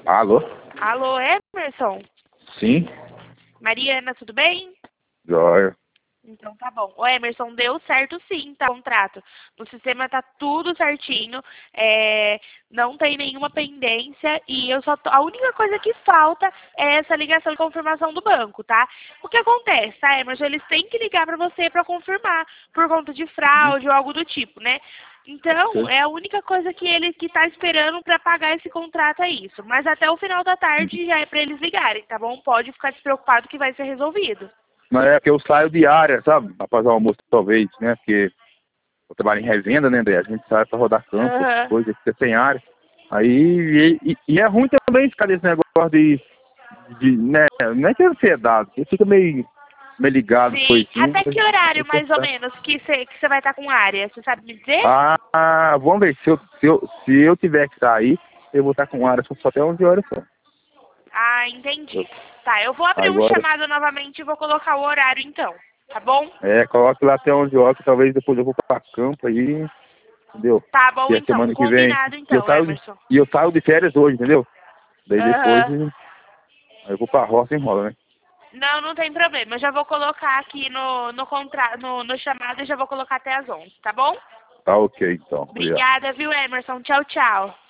Alô? Alô, Emerson? Sim? Mariana, tudo bem? Joia. Então tá bom. Ô Emerson, deu certo sim, tá? O contrato. No sistema tá tudo certinho, não tem nenhuma pendência e a única coisa que falta é essa ligação de confirmação do banco, tá? O que acontece, tá, Emerson? Eles têm que ligar pra você pra confirmar por conta de Uhum. fraude ou algo do tipo, né? Então, Ok. é a única coisa que ele que tá esperando pra pagar esse contrato é isso. Mas até o final da tarde já é pra eles ligarem, tá bom? Pode ficar despreocupado que vai ser resolvido. Mas é que eu saio diária, sabe? Após o almoço, talvez, né? Porque eu trabalho em revenda, né, André? A gente sai pra rodar campo, essas Aham. coisas, fica sem área. Aí, e é ruim também ficar nesse negócio né? Não é que é ansiedade, você fica meio ligado, Sim. coisa assim. Até que horário, Você mais ou tá. menos, que você vai estar com área? Você sabe me dizer? Vamos ver, se eu tiver que sair, eu vou estar com área só até 11 horas só. Ah, entendi. Tá, eu vou abrir um Agora, chamado novamente e vou colocar o horário então. Tá bom? coloque lá até 11 horas, que talvez depois eu vou pra campo aí, entendeu? Tá bom E a então. semana que vem. Combinado E eu então, saio de, Emerson. e eu saio de férias hoje, entendeu? Daí depois Aham. aí eu vou pra roça e enrola, né? Não, não tem problema. Eu já vou colocar aqui no chamado e já vou colocar até as 11, tá bom? Tá ok, então. Obrigado. Obrigada, viu, Emerson? Tchau, tchau.